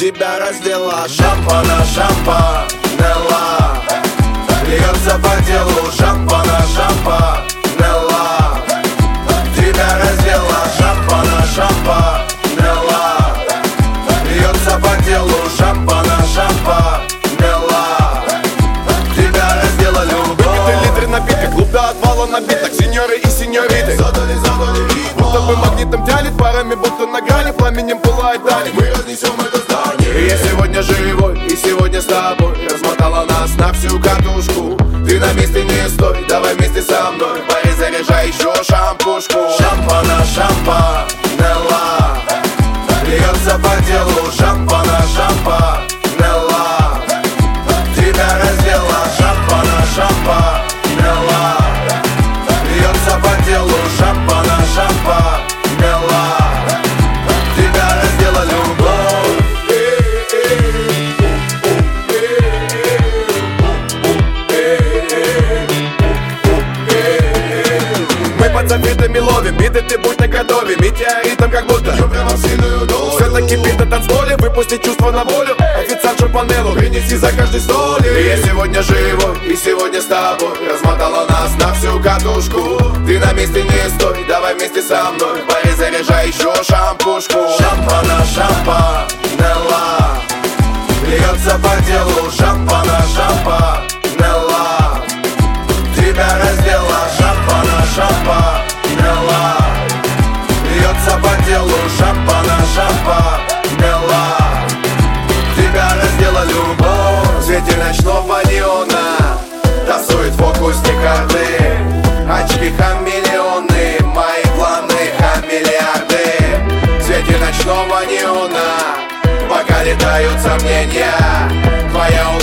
тебя раздела. Шампана, шампанелла, льется по телу. Шампана, шампанелла, тебя раздела. Шампана, шампанелла, льется по телу. Шампана, шампанелла, тебя раздела любовь. Выпиты литры напитка, клуб до отвала набиток. Сеньоры и сеньориты Задали будто бы магнитом тянет, парами будто на грани, пламенем пылает дали. Мы разнесем это здание. И я сегодня живой, и сегодня с тобой. Размотала нас на всю катушку. Ты на месте не стой, давай вместе со мной. Перезаряжай еще шампушку. Шампана, шампанелла, льется по телу. Шампана, шампанелла, тебя раздела. Шампана, шампанелла, льется по телу. Шампана, шампанелла, тебя раздела любовь. Мы под запитами ловим, биты ты будь наготове. Метеоритом как будто Прямо в сильную дозу. все кипит на танцполе, выпусти чувства на волю. Официант шампанеллу, принеси за каждый столик. И я сегодня живой, и сегодня с тобой. Размотала нас на всю катушку. Ты на месте не стой, давай вместе со мной. Перезаряжай еще шампушку. Шампана, шампанелла, льется по телу. Шампана, шампанелла, тебя раздела. Шампана, шампанелла, льется по телу. Шампана, шампанелла, тебя раздела любовь. В свете ночного неона танцует фокусник карты. Очки хамелеоны, мои планы хамелиарды. В свете ночного неона пока летают сомнения. Твоя